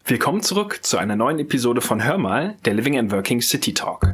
Willkommen zurück zu einer neuen Episode von Hör mal, der Living and Working City Talk.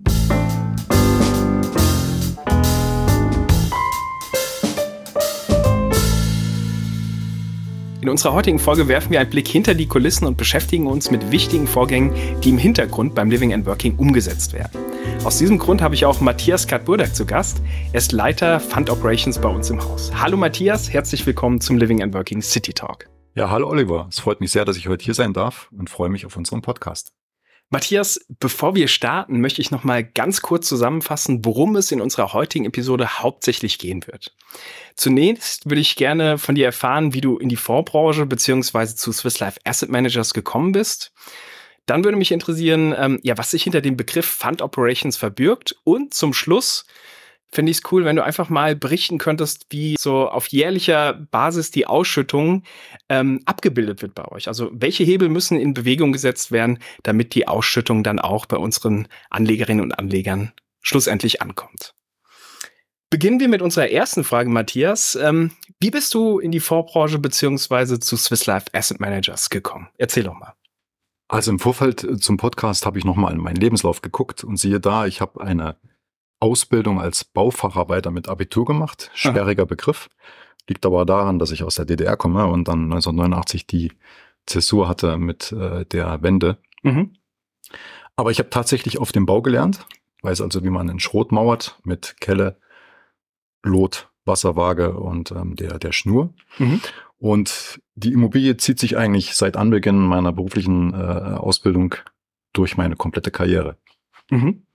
In unserer heutigen Folge werfen wir einen Blick hinter die Kulissen und beschäftigen uns mit wichtigen Vorgängen, die im Hintergrund beim Living and Working umgesetzt werden. Aus diesem Grund habe ich auch Matthias Katburdak zu Gast. Er ist Leiter Fund Operations bei uns im Haus. Hallo Matthias, herzlich willkommen zum Living and Working City Talk. Ja, hallo Oliver. Es freut mich sehr, dass ich heute hier sein darf und freue mich auf unseren Podcast. Matthias, bevor wir starten, möchte ich noch mal ganz kurz zusammenfassen, worum es in unserer heutigen Episode hauptsächlich gehen wird. Zunächst würde ich gerne von dir erfahren, wie du in die Fondsbranche bzw. zu Swiss Life Asset Managers gekommen bist. Dann würde mich interessieren, was sich hinter dem Begriff Fund Operations verbirgt. Und zum Schluss finde ich es cool, wenn du einfach mal berichten könntest, wie so auf jährlicher Basis die Ausschüttung abgebildet wird bei euch. Also welche Hebel müssen in Bewegung gesetzt werden, damit die Ausschüttung dann auch bei unseren Anlegerinnen und Anlegern schlussendlich ankommt. Beginnen wir mit unserer ersten Frage, Matthias. Wie bist du in die Fondsbranche bzw. zu Swiss Life Asset Managers gekommen? Erzähl doch mal. Also im Vorfeld zum Podcast habe ich nochmal in meinen Lebenslauf geguckt und siehe da, ich habe eine Ausbildung als Baufacharbeiter mit Abitur gemacht. Sperriger Begriff. Liegt aber daran, dass ich aus der DDR komme und dann 1989 die Zäsur hatte mit der Wende. Mhm. Aber ich habe tatsächlich auf dem Bau gelernt. Weiß also, wie man einen Schrot mauert mit Kelle, Lot, Wasserwaage und der Schnur. Mhm. Und die Immobilie zieht sich eigentlich seit Anbeginn meiner beruflichen Ausbildung durch meine komplette Karriere. Mhm.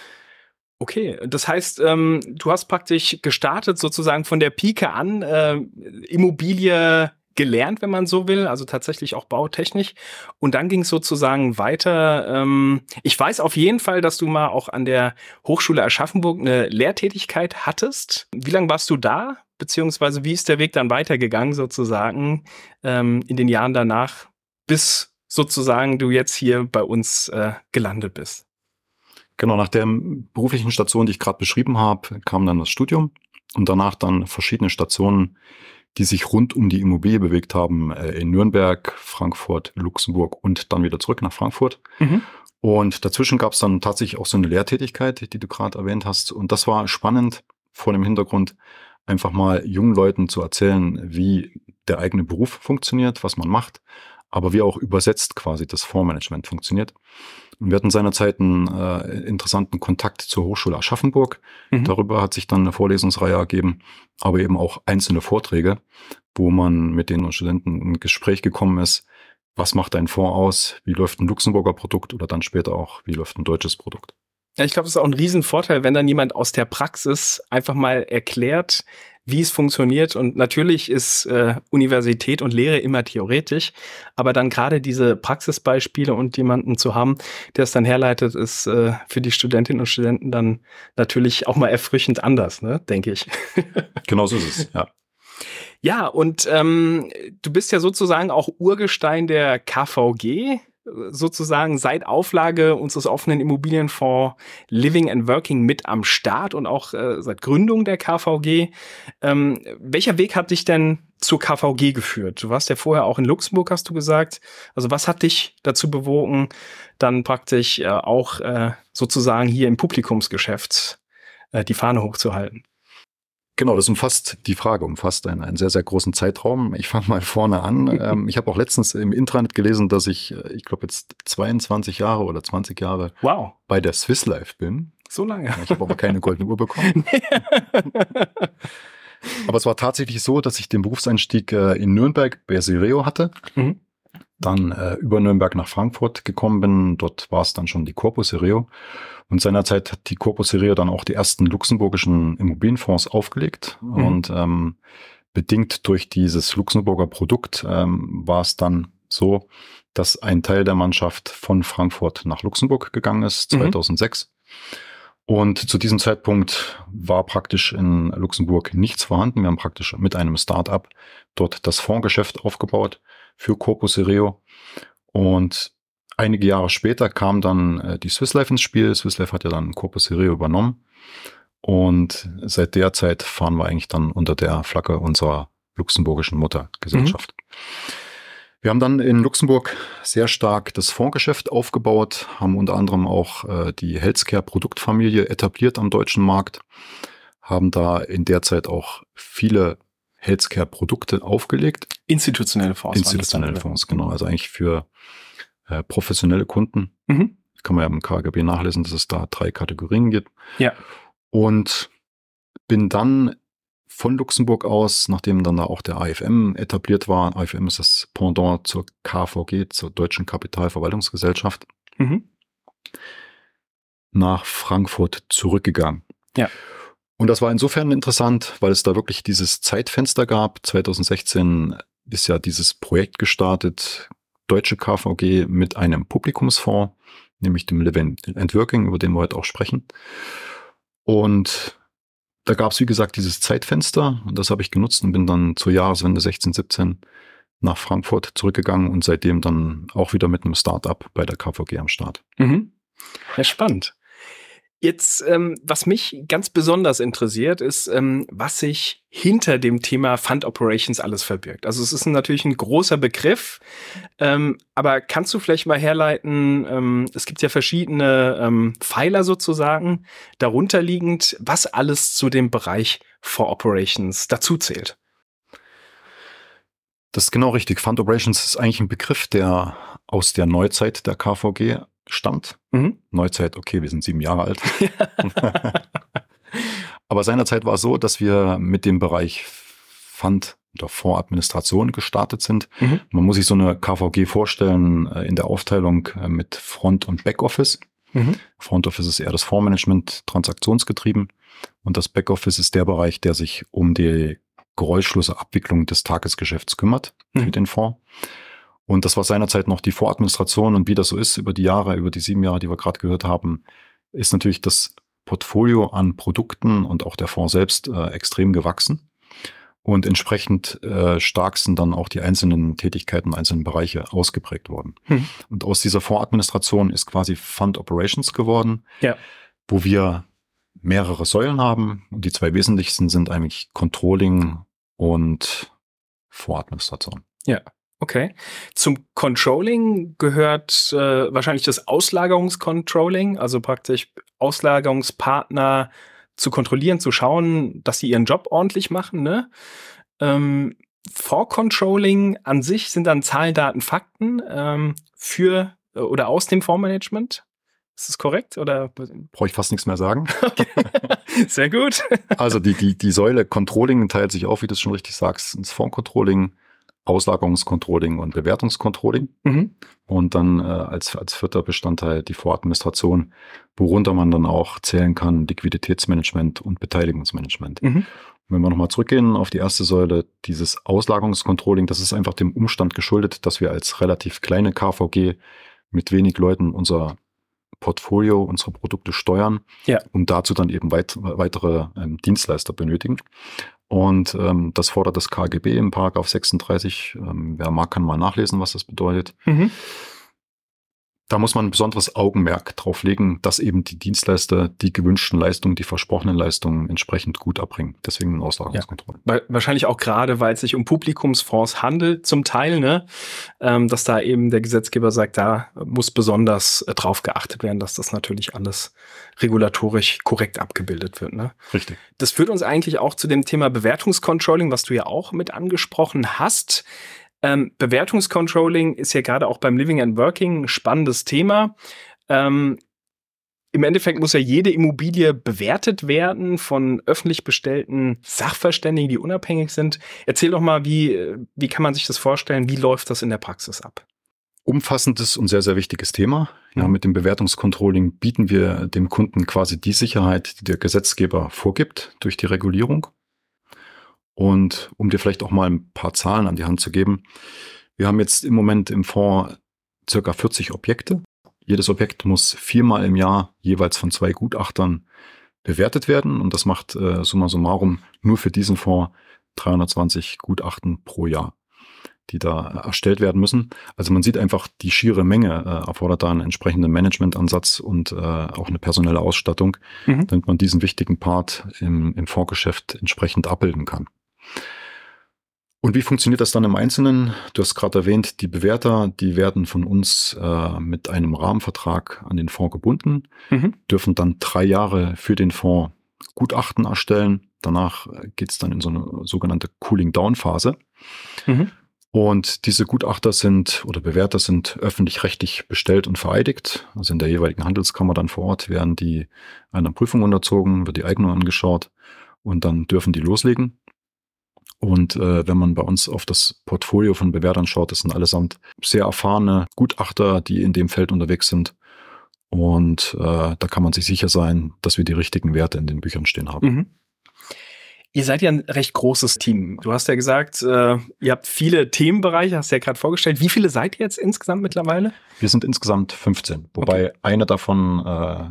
Okay, das heißt, du hast praktisch gestartet sozusagen von der Pike an, Immobilie gelernt, wenn man so will, also tatsächlich auch bautechnisch. Und dann ging es sozusagen weiter. Ich weiß auf jeden Fall, dass du mal auch an der Hochschule Aschaffenburg eine Lehrtätigkeit hattest. Wie lange warst du da? Beziehungsweise wie ist der Weg dann weitergegangen sozusagen in den Jahren danach, bis sozusagen du jetzt hier bei uns gelandet bist? Genau, nach der beruflichen Station, die ich gerade beschrieben habe, kam dann das Studium und danach dann verschiedene Stationen, die sich rund um die Immobilie bewegt haben, in Nürnberg, Frankfurt, Luxemburg und dann wieder zurück nach Frankfurt. Mhm. Und dazwischen gab es dann tatsächlich auch so eine Lehrtätigkeit, die du gerade erwähnt hast. Und das war spannend vor dem Hintergrund, einfach mal jungen Leuten zu erzählen, wie der eigene Beruf funktioniert, was man macht, aber wie auch übersetzt quasi das Fondsmanagement funktioniert. Und wir hatten seinerzeit einen interessanten Kontakt zur Hochschule Aschaffenburg. Mhm. Darüber hat sich dann eine Vorlesungsreihe ergeben, aber eben auch einzelne Vorträge, wo man mit den Studenten in Gespräch gekommen ist. Was macht ein Fonds aus? Wie läuft ein Luxemburger Produkt oder dann später auch, wie läuft ein deutsches Produkt? Ja, ich glaube, das ist auch ein Riesenvorteil, wenn dann jemand aus der Praxis einfach mal erklärt, wie es funktioniert. Und natürlich ist Universität und Lehre immer theoretisch, aber dann gerade diese Praxisbeispiele und jemanden zu haben, der es dann herleitet, ist für die Studentinnen und Studenten dann natürlich auch mal erfrischend anders, ne, denke ich. Genau so ist es, ja. Ja, und du bist ja sozusagen auch Urgestein der KVG, sozusagen seit Auflage unseres offenen Immobilienfonds Living and Working mit am Start und auch seit Gründung der KVG. Welcher Weg hat dich denn zur KVG geführt? Du warst ja vorher auch in Luxemburg, hast du gesagt. Also was hat dich dazu bewogen, dann praktisch auch sozusagen hier im Publikumsgeschäft die Fahne hochzuhalten? Genau, das umfasst einen sehr, sehr großen Zeitraum. Ich fange mal vorne an. Ich habe auch letztens im Intranet gelesen, dass ich glaube jetzt 22 Jahre oder 20 Jahre bei der Swiss Life bin. So lange? Ich habe aber keine goldene Uhr bekommen. Aber es war tatsächlich so, dass ich den Berufseinstieg in Nürnberg bei Sereo hatte. Mhm. Dann über Nürnberg nach Frankfurt gekommen bin. Dort war es dann schon die Corpus Sereo. Und seinerzeit hat die Corpus Sereo dann auch die ersten luxemburgischen Immobilienfonds aufgelegt. Mhm. Und bedingt durch dieses Luxemburger Produkt war es dann so, dass ein Teil der Mannschaft von Frankfurt nach Luxemburg gegangen ist, 2006. Und zu diesem Zeitpunkt war praktisch in Luxemburg nichts vorhanden. Wir haben praktisch mit einem Start-up dort das Fondsgeschäft aufgebaut für Corpus Sereo. Und einige Jahre später kam dann die Swiss Life ins Spiel. Swiss Life hat ja dann Corpus Sereo übernommen. Und seit der Zeit fahren wir eigentlich dann unter der Flagge unserer luxemburgischen Muttergesellschaft. Mhm. Wir haben dann in Luxemburg sehr stark das Fondsgeschäft aufgebaut, haben unter anderem auch die Healthcare-Produktfamilie etabliert am deutschen Markt, haben da in der Zeit auch viele Healthcare-Produkte aufgelegt. Institutionelle Fonds. Institutionelle Fonds, genau. Also eigentlich für professionelle Kunden. Mhm. Kann man ja im KGB nachlesen, dass es da 3 Kategorien gibt. Ja. Und bin dann von Luxemburg aus, nachdem dann da auch der AFM etabliert war, AFM ist das Pendant zur KVG, zur Deutschen Kapitalverwaltungsgesellschaft, nach Frankfurt zurückgegangen. Ja. Und das war insofern interessant, weil es da wirklich dieses Zeitfenster gab. 2016 ist ja dieses Projekt gestartet, Deutsche KVG mit einem Publikumsfonds, nämlich dem Live and Working, über den wir heute auch sprechen. Und da gab es, wie gesagt, dieses Zeitfenster und das habe ich genutzt und bin dann zur Jahreswende 16, 17 nach Frankfurt zurückgegangen und seitdem dann auch wieder mit einem Startup bei der KVG am Start. Mhm. Ja, spannend. Jetzt, was mich ganz besonders interessiert, ist, was sich hinter dem Thema Fund Operations alles verbirgt. Also es ist natürlich ein großer Begriff, aber kannst du vielleicht mal herleiten, es gibt ja verschiedene Pfeiler sozusagen, darunter liegend, was alles zu dem Bereich For Operations dazu zählt? Das ist genau richtig. Fund Operations ist eigentlich ein Begriff, der aus der Neuzeit der KVG stammt. Neuzeit, okay, wir sind 7 Jahre alt. Aber seinerzeit war es so, dass wir mit dem Bereich Fund oder Fondsadministration gestartet sind. Man muss sich so eine KVG vorstellen in der Aufteilung mit Front- und Backoffice. Front Office ist eher das Fondsmanagement, transaktionsgetrieben. Und das Backoffice ist der Bereich, der sich um die geräuschlose Abwicklung des Tagesgeschäfts kümmert für den Fonds. Und das war seinerzeit noch die Voradministration. Und wie das so ist über die Jahre, über die 7 Jahre, die wir gerade gehört haben, ist natürlich das Portfolio an Produkten und auch der Fonds selbst extrem gewachsen. Und entsprechend stark sind dann auch die einzelnen Tätigkeiten, einzelnen Bereiche ausgeprägt worden. Und aus dieser Fondsadministration ist quasi Fund Operations geworden, wo wir mehrere Säulen haben. Und die 2 wesentlichsten sind eigentlich Controlling und Fondsadministration. Ja. Okay. Zum Controlling gehört wahrscheinlich das Auslagerungscontrolling, also praktisch Auslagerungspartner zu kontrollieren, zu schauen, dass sie ihren Job ordentlich machen. Ne? For Controlling an sich sind dann Zahlen, Daten, Fakten für oder aus dem Fondsmanagement. Ist das korrekt? Oder brauche ich fast nichts mehr sagen? Okay. Sehr gut. Also die Säule Controlling teilt sich auf, wie du es schon richtig sagst, ins Fondscontrolling, Auslagerungscontrolling und Bewertungscontrolling. Und dann als 4. Bestandteil die Voradministration, worunter man dann auch zählen kann Liquiditätsmanagement und Beteiligungsmanagement. Wenn wir nochmal zurückgehen auf die erste Säule, dieses Auslagerungscontrolling, das ist einfach dem Umstand geschuldet, dass wir als relativ kleine KVG mit wenig Leuten unser Portfolio, unsere Produkte steuern und dazu dann eben weitere Dienstleister benötigen. Und das fordert das KGB im Paragraph 36. Wer mag, kann mal nachlesen, was das bedeutet. Da muss man ein besonderes Augenmerk drauf legen, dass eben die Dienstleister die gewünschten Leistungen, die versprochenen Leistungen entsprechend gut erbringen. Deswegen eine Auslagerungskontrolle. Ja. Wahrscheinlich auch gerade, weil es sich um Publikumsfonds handelt, zum Teil, ne? Dass da eben der Gesetzgeber sagt, da muss besonders drauf geachtet werden, dass das natürlich alles regulatorisch korrekt abgebildet wird. Ne? Richtig. Das führt uns eigentlich auch zu dem Thema Bewertungscontrolling, was du ja auch mit angesprochen hast. Bewertungscontrolling ist ja gerade auch beim Living and Working ein spannendes Thema. Im Endeffekt muss ja jede Immobilie bewertet werden von öffentlich bestellten Sachverständigen, die unabhängig sind. Erzähl doch mal, wie kann man sich das vorstellen? Wie läuft das in der Praxis ab? Umfassendes und sehr, sehr wichtiges Thema. Ja, mit dem Bewertungscontrolling bieten wir dem Kunden quasi die Sicherheit, die der Gesetzgeber vorgibt durch die Regulierung. Und um dir vielleicht auch mal ein paar Zahlen an die Hand zu geben. Wir haben jetzt im Moment im Fonds circa 40 Objekte. Jedes Objekt muss 4-mal im Jahr jeweils von 2 Gutachtern bewertet werden. Und das macht summa summarum nur für diesen Fonds 320 Gutachten pro Jahr, die da erstellt werden müssen. Also man sieht einfach, die schiere Menge erfordert da einen entsprechenden Managementansatz und auch eine personelle Ausstattung, damit man diesen wichtigen Part im Fondsgeschäft entsprechend abbilden kann. Und wie funktioniert das dann im Einzelnen? Du hast gerade erwähnt, die Bewerter, die werden von uns mit einem Rahmenvertrag an den Fonds gebunden, dürfen dann 3 Jahre für den Fonds Gutachten erstellen. Danach geht es dann in so eine sogenannte Cooling-Down-Phase. Und diese Gutachter oder Bewerter sind öffentlich-rechtlich bestellt und vereidigt. Also in der jeweiligen Handelskammer dann vor Ort werden die einer Prüfung unterzogen, wird die Eignung angeschaut und dann dürfen die loslegen. Und wenn man bei uns auf das Portfolio von Bewertern schaut, das sind allesamt sehr erfahrene Gutachter, die in dem Feld unterwegs sind. Und da kann man sich sicher sein, dass wir die richtigen Werte in den Büchern stehen haben. Ihr seid ja ein recht großes Team. Du hast ja gesagt, ihr habt viele Themenbereiche, hast du ja gerade vorgestellt. Wie viele seid ihr jetzt insgesamt mittlerweile? Wir sind insgesamt 15, wobei eine davon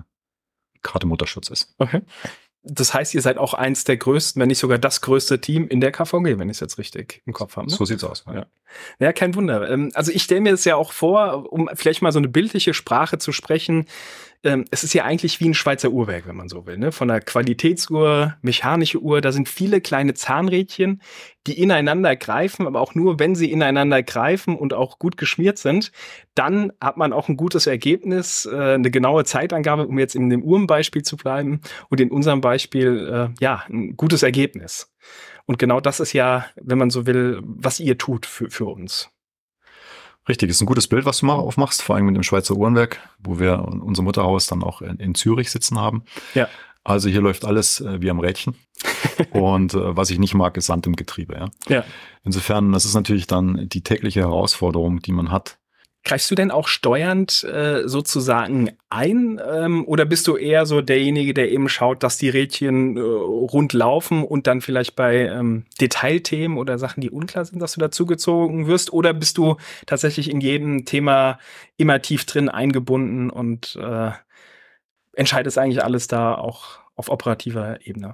gerade Mutterschutz ist. Okay. Das heißt, ihr seid auch eins der größten, wenn nicht sogar das größte Team in der KVG, wenn ich es jetzt richtig im Kopf habe. Ne? So sieht's aus. Ja, kein Wunder. Also ich stelle mir das ja auch vor, um vielleicht mal so eine bildliche Sprache zu sprechen. Es ist ja eigentlich wie ein Schweizer Uhrwerk, wenn man so will. Ne? Von der Qualitätsuhr, mechanische Uhr, da sind viele kleine Zahnrädchen, die ineinander greifen, aber auch nur, wenn sie ineinander greifen und auch gut geschmiert sind, dann hat man auch ein gutes Ergebnis, eine genaue Zeitangabe, um jetzt in dem Uhrenbeispiel zu bleiben und in unserem Beispiel, ein gutes Ergebnis. Und genau das ist ja, wenn man so will, was ihr tut für uns. Richtig, ist ein gutes Bild, was du mal aufmachst, vor allem mit dem Schweizer Uhrenwerk, wo wir unser Mutterhaus dann auch in Zürich sitzen haben. Ja. Also hier läuft alles wie am Rädchen. Und was ich nicht mag, ist Sand im Getriebe. Ja. Insofern, das ist natürlich dann die tägliche Herausforderung, die man hat. Greifst du denn auch steuernd sozusagen ein oder bist du eher so derjenige, der eben schaut, dass die Rädchen rund laufen und dann vielleicht bei Detailthemen oder Sachen, die unklar sind, dass du dazugezogen wirst? Oder bist du tatsächlich in jedem Thema immer tief drin eingebunden und entscheidest eigentlich alles da auch auf operativer Ebene?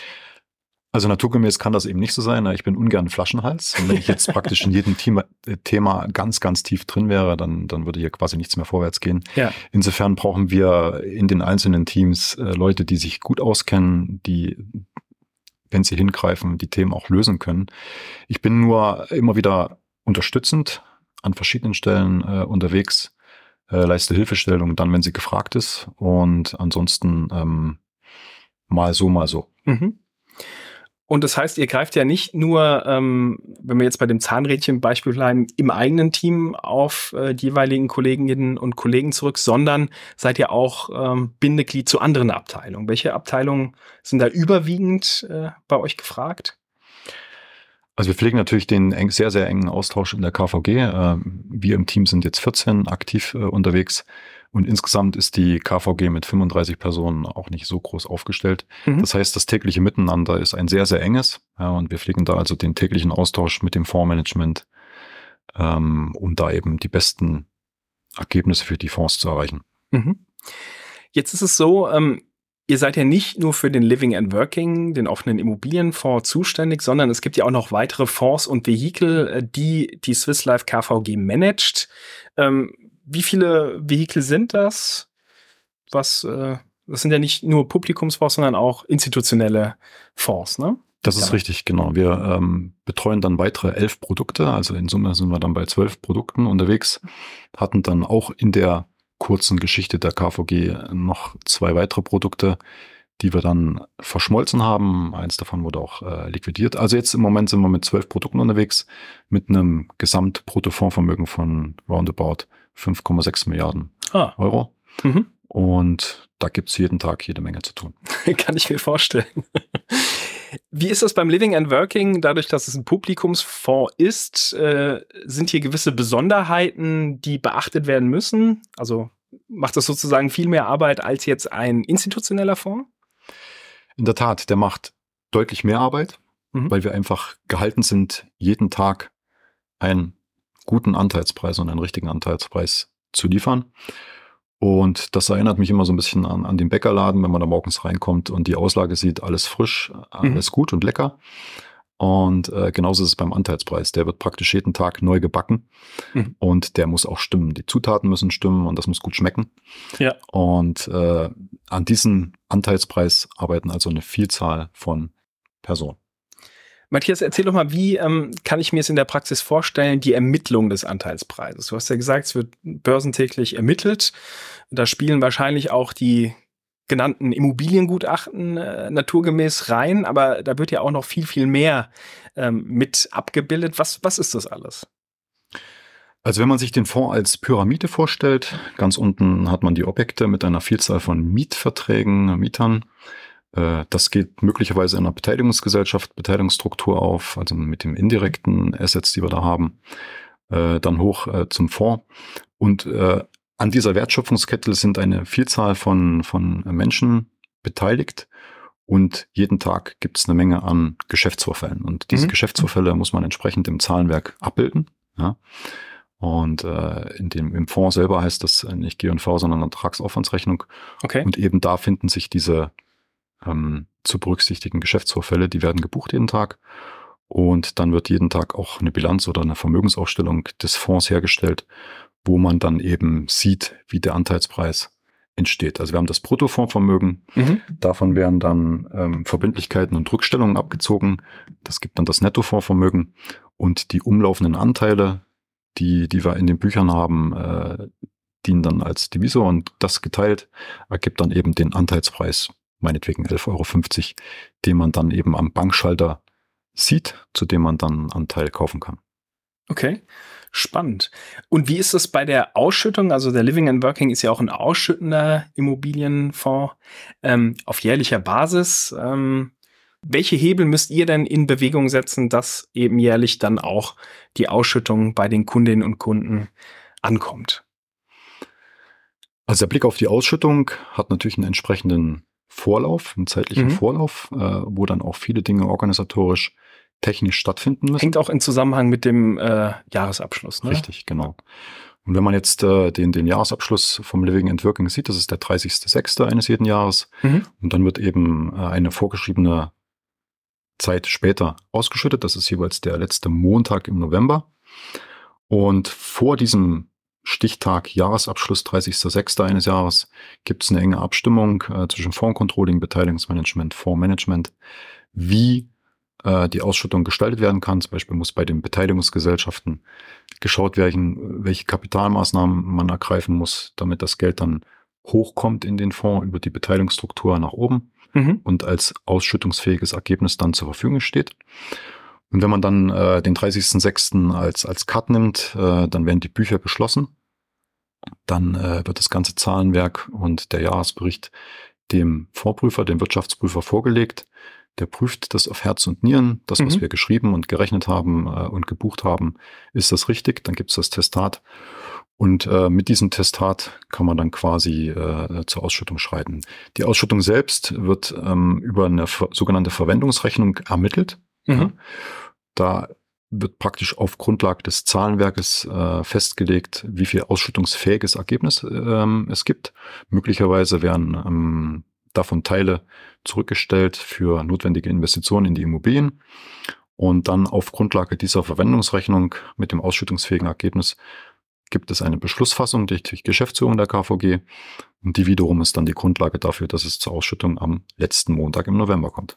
Also naturgemäß kann das eben nicht so sein. Ich bin ungern Flaschenhals. Und wenn ich jetzt praktisch in jedem Thema ganz, ganz tief drin wäre, dann würde hier quasi nichts mehr vorwärts gehen. Ja. Insofern brauchen wir in den einzelnen Teams Leute, die sich gut auskennen, die, wenn sie hingreifen, die Themen auch lösen können. Ich bin nur immer wieder unterstützend an verschiedenen Stellen unterwegs, leiste Hilfestellung dann, wenn sie gefragt ist. Und ansonsten mal so, mal so. Und das heißt, ihr greift ja nicht nur, wenn wir jetzt bei dem Zahnrädchen-Beispiel bleiben, im eigenen Team auf die jeweiligen Kolleginnen und Kollegen zurück, sondern seid ihr auch Bindeglied zu anderen Abteilungen. Welche Abteilungen sind da überwiegend bei euch gefragt? Also wir pflegen natürlich den sehr, sehr engen Austausch in der KVG. Wir im Team sind jetzt 14 aktiv unterwegs. Und insgesamt ist die KVG mit 35 Personen auch nicht so groß aufgestellt. Das heißt, das tägliche Miteinander ist ein sehr, sehr enges. Ja, und wir pflegen da also den täglichen Austausch mit dem Fondsmanagement, um da eben die besten Ergebnisse für die Fonds zu erreichen. Jetzt ist es so, ihr seid ja nicht nur für den Living and Working, den offenen Immobilienfonds zuständig, sondern es gibt ja auch noch weitere Fonds und Vehikel, die Swiss Life KVG managt. Wie viele Vehikel sind das? Das sind ja nicht nur Publikumsfonds, sondern auch institutionelle Fonds, ne? Das ist richtig, genau. Wir betreuen dann weitere 11 Produkte. Also in Summe sind wir dann bei 12 Produkten unterwegs. Hatten dann auch in der kurzen Geschichte der KVG noch 2 weitere Produkte, die wir dann verschmolzen haben. Eins davon wurde auch liquidiert. Also jetzt im Moment sind wir mit 12 Produkten unterwegs, mit einem Gesamtbruttofondsvermögen von roundabout 5,6 Milliarden Euro. Und da gibt's jeden Tag jede Menge zu tun. Kann ich mir vorstellen. Wie ist das beim Living and Working? Dadurch, dass es ein Publikumsfonds ist, sind hier gewisse Besonderheiten, die beachtet werden müssen? Also macht das sozusagen viel mehr Arbeit als jetzt ein institutioneller Fonds? In der Tat, der macht deutlich mehr Arbeit, weil wir einfach gehalten sind, jeden Tag einen guten Anteilspreis und einen richtigen Anteilspreis zu liefern. Und das erinnert mich immer so ein bisschen an den Bäckerladen, wenn man da morgens reinkommt und die Auslage sieht, alles frisch, alles gut und lecker. Und genauso ist es beim Anteilspreis. Der wird praktisch jeden Tag neu gebacken und der muss auch stimmen. Die Zutaten müssen stimmen und das muss gut schmecken. Ja. Und an diesem Anteilspreis arbeiten also eine Vielzahl von Personen. Matthias, erzähl doch mal, wie kann ich mir es in der Praxis vorstellen, die Ermittlung des Anteilspreises? Du hast ja gesagt, es wird börsentäglich ermittelt. Da spielen wahrscheinlich auch die genannten Immobiliengutachten naturgemäß rein, aber da wird ja auch noch viel, viel mehr mit abgebildet. Was ist das alles? Also wenn man sich den Fonds als Pyramide vorstellt, ganz unten hat man die Objekte mit einer Vielzahl von Mietverträgen, Mietern. Das geht möglicherweise in einer Beteiligungsgesellschaft, Beteiligungsstruktur auf, also mit dem indirekten Assets, die wir da haben, dann hoch zum Fonds. Und an dieser Wertschöpfungskette sind eine Vielzahl von Menschen beteiligt. Und jeden Tag gibt es eine Menge an Geschäftsvorfällen. Und diese Geschäftsvorfälle muss man entsprechend im Zahlenwerk abbilden. Ja. Und im Fonds selber heißt das nicht G&V, sondern Ertragsaufwandsrechnung. Okay. Und eben da finden sich diese zu berücksichtigen Geschäftsvorfälle, die werden gebucht jeden Tag. Und dann wird jeden Tag auch eine Bilanz oder eine Vermögensaufstellung des Fonds hergestellt, wo man dann eben sieht, wie der Anteilspreis entsteht. Also wir haben das Bruttofondsvermögen. Davon werden dann Verbindlichkeiten und Rückstellungen abgezogen. Das gibt dann das Nettofondsvermögen. Und die umlaufenden Anteile, die wir in den Büchern haben, dienen dann als Divisor, und das geteilt ergibt dann eben den Anteilspreis, meinetwegen 11,50 €, den man dann eben am Bankschalter sieht, zu dem man dann einen Anteil kaufen kann. Okay, spannend. Und wie ist das bei der Ausschüttung? Also der Living and Working ist ja auch ein ausschüttender Immobilienfonds auf jährlicher Basis. Welche Hebel müsst ihr denn in Bewegung setzen, dass eben jährlich dann auch die Ausschüttung bei den Kundinnen und Kunden ankommt? Also der Blick auf die Ausschüttung hat natürlich einen entsprechenden Vorlauf, einen zeitlichen Vorlauf, wo dann auch viele Dinge organisatorisch, technisch stattfinden müssen. Hängt auch in Zusammenhang mit dem Jahresabschluss, ne? Richtig, genau. Und wenn man jetzt den Jahresabschluss vom Living and Working sieht, das ist der 30.06. eines jeden Jahres. Und dann wird eben eine vorgeschriebene Zeit später ausgeschüttet. Das ist jeweils der letzte Montag im November. Und vor diesem Stichtag Jahresabschluss 30.06. eines Jahres gibt es eine enge Abstimmung zwischen Fondscontrolling, Beteiligungsmanagement, Fondsmanagement, wie die Ausschüttung gestaltet werden kann. Zum Beispiel muss bei den Beteiligungsgesellschaften geschaut werden, welche Kapitalmaßnahmen man ergreifen muss, damit das Geld dann hochkommt in den Fonds über die Beteiligungsstruktur nach oben und als ausschüttungsfähiges Ergebnis dann zur Verfügung steht. Und wenn man dann den 30.06. als Cut nimmt, dann werden die Bücher geschlossen. Dann wird das ganze Zahlenwerk und der Jahresbericht dem Vorprüfer, dem Wirtschaftsprüfer vorgelegt. Der prüft das auf Herz und Nieren. Das, was wir geschrieben und gerechnet haben und gebucht haben, ist das richtig? Dann gibt es das Testat. Und mit diesem Testat kann man dann quasi zur Ausschüttung schreiten. Die Ausschüttung selbst wird über eine sogenannte Verwendungsrechnung ermittelt. Ja. Da wird praktisch auf Grundlage des Zahlenwerkes festgelegt, wie viel ausschüttungsfähiges Ergebnis es gibt. Möglicherweise werden davon Teile zurückgestellt für notwendige Investitionen in die Immobilien. Und dann auf Grundlage dieser Verwendungsrechnung mit dem ausschüttungsfähigen Ergebnis gibt es eine Beschlussfassung durch die Geschäftsführung der KVG. Und die wiederum ist dann die Grundlage dafür, dass es zur Ausschüttung am letzten Montag im November kommt.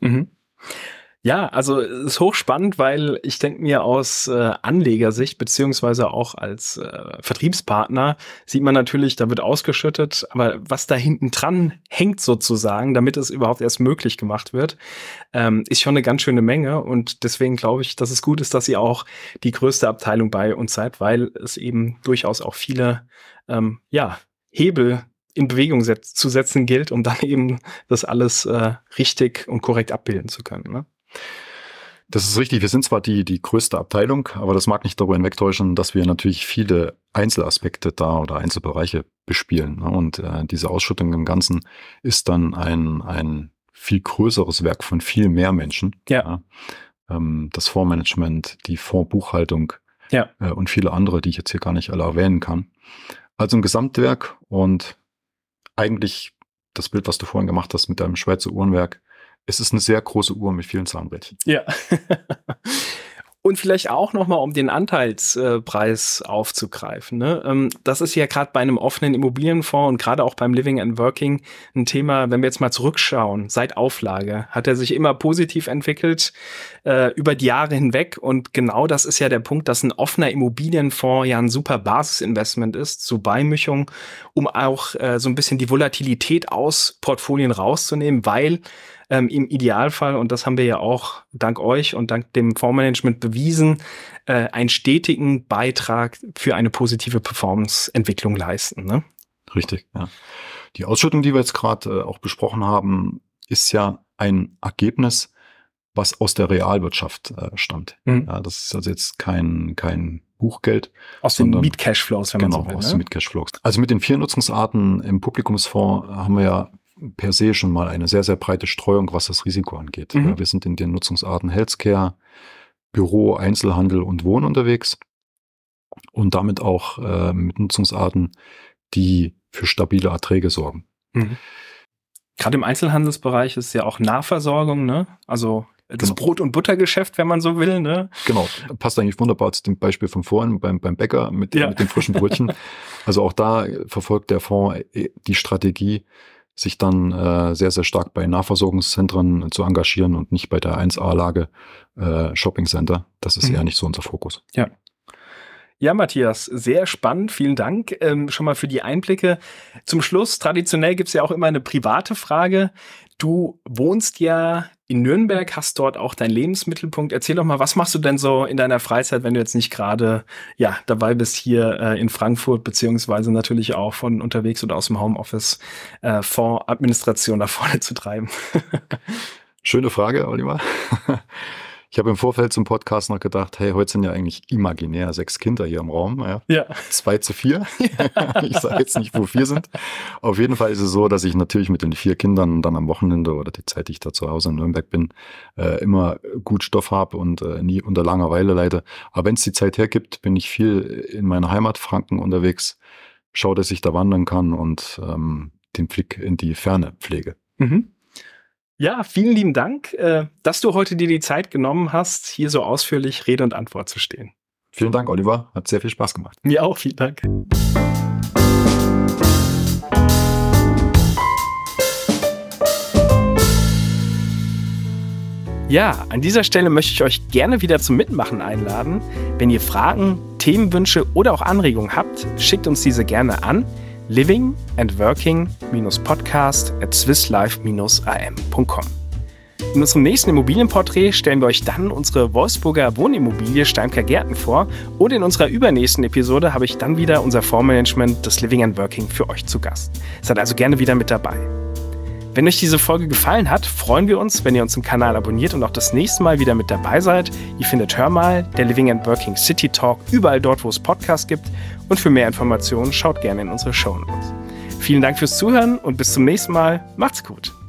Ja, also es ist hochspannend, weil ich denke mir aus Anlegersicht beziehungsweise auch als Vertriebspartner sieht man natürlich, da wird ausgeschüttet, aber was da hinten dran hängt sozusagen, damit es überhaupt erst möglich gemacht wird, ist schon eine ganz schöne Menge, und deswegen glaube ich, dass es gut ist, dass ihr auch die größte Abteilung bei uns seid, weil es eben durchaus auch viele Hebel in Bewegung zu setzen gilt, um dann eben das alles richtig und korrekt abbilden zu können, ne? Das ist richtig. Wir sind zwar die größte Abteilung, aber das mag nicht darüber hinwegtäuschen, dass wir natürlich viele Einzelaspekte da oder Einzelbereiche bespielen. Und diese Ausschüttung im Ganzen ist dann ein viel größeres Werk von viel mehr Menschen. Ja. Das Fondsmanagement, die Fondsbuchhaltung und viele andere, die ich jetzt hier gar nicht alle erwähnen kann. Also ein Gesamtwerk, und eigentlich das Bild, was du vorhin gemacht hast mit deinem Schweizer Uhrenwerk, es ist eine sehr große Uhr mit vielen Zahnrädchen. Ja. Und vielleicht auch nochmal, um den Anteilspreis aufzugreifen. Ne? Das ist ja gerade bei einem offenen Immobilienfonds und gerade auch beim Living and Working ein Thema, wenn wir jetzt mal zurückschauen, seit Auflage hat er sich immer positiv entwickelt über die Jahre hinweg. Und genau das ist ja der Punkt, dass ein offener Immobilienfonds ja ein super Basisinvestment ist, zur Beimischung, um auch so ein bisschen die Volatilität aus Portfolien rauszunehmen, weil im Idealfall, und das haben wir ja auch dank euch und dank dem Fondsmanagement bewiesen, einen stetigen Beitrag für eine positive Performance-Entwicklung leisten. Ne? Richtig, ja. Die Ausschüttung, die wir jetzt gerade auch besprochen haben, ist ja ein Ergebnis, was aus der Realwirtschaft stammt. Mhm. Ja, das ist also jetzt kein Buchgeld. Aus den Mietcashflows, wenn man so will. Genau, aus den Mietcashflows. Also mit den 4 Nutzungsarten im Publikumsfonds haben wir ja per se schon mal eine sehr, sehr breite Streuung, was das Risiko angeht. Mhm. Ja, wir sind in den Nutzungsarten Healthcare, Büro, Einzelhandel und Wohnen unterwegs und damit auch mit Nutzungsarten, die für stabile Erträge sorgen. Mhm. Gerade im Einzelhandelsbereich ist ja auch Nahversorgung, ne? Also das Brot- und Buttergeschäft, wenn man so will, ne? Genau, passt eigentlich wunderbar zu dem Beispiel von vorhin beim Bäcker mit den frischen Brötchen. Also auch da verfolgt der Fonds die Strategie, sich dann sehr, sehr stark bei Nahversorgungszentren zu engagieren und nicht bei der 1A-Lage Shopping-Center. Das ist eher nicht so unser Fokus. Ja. Ja, Matthias, sehr spannend. Vielen Dank schon mal für die Einblicke. Zum Schluss, traditionell gibt's ja auch immer eine private Frage. Du wohnst ja in Nürnberg, hast dort auch deinen Lebensmittelpunkt. Erzähl doch mal, was machst du denn so in deiner Freizeit, wenn du jetzt nicht gerade dabei bist, hier in Frankfurt, beziehungsweise natürlich auch von unterwegs oder aus dem Homeoffice Fondsadministration nach vorne zu treiben? Schöne Frage, Oliver. Ich habe im Vorfeld zum Podcast noch gedacht, hey, heute sind ja eigentlich imaginär 6 Kinder hier im Raum. Ja. 2:4. Ich sage jetzt nicht, wo 4 sind. Auf jeden Fall ist es so, dass ich natürlich mit den 4 Kindern dann am Wochenende oder die Zeit, die ich da zu Hause in Nürnberg bin, immer gut Stoff habe und nie unter Langeweile leide. Aber wenn es die Zeit hergibt, bin ich viel in meiner Heimat Franken unterwegs, schaue, dass ich da wandern kann und den Blick in die Ferne pflege. Mhm. Ja, vielen lieben Dank, dass du heute dir die Zeit genommen hast, hier so ausführlich Rede und Antwort zu stehen. Vielen Dank, Oliver. Hat sehr viel Spaß gemacht. Mir auch, vielen Dank. Ja, an dieser Stelle möchte ich euch gerne wieder zum Mitmachen einladen. Wenn ihr Fragen, Themenwünsche oder auch Anregungen habt, schickt uns diese gerne an livingandworking-podcast@swisslife-am.com. In unserem nächsten Immobilienporträt stellen wir euch dann unsere Wolfsburger Wohnimmobilie Steimker Gärten vor und in unserer übernächsten Episode habe ich dann wieder unser Fondsmanagement des Living and Working für euch zu Gast. Seid also gerne wieder mit dabei. Wenn euch diese Folge gefallen hat, freuen wir uns, wenn ihr uns im Kanal abonniert und auch das nächste Mal wieder mit dabei seid. Ihr findet Hör mal, der Living and Working City Talk, überall dort, wo es Podcasts gibt. Und für mehr Informationen schaut gerne in unsere Shownotes. Vielen Dank fürs Zuhören und bis zum nächsten Mal. Macht's gut.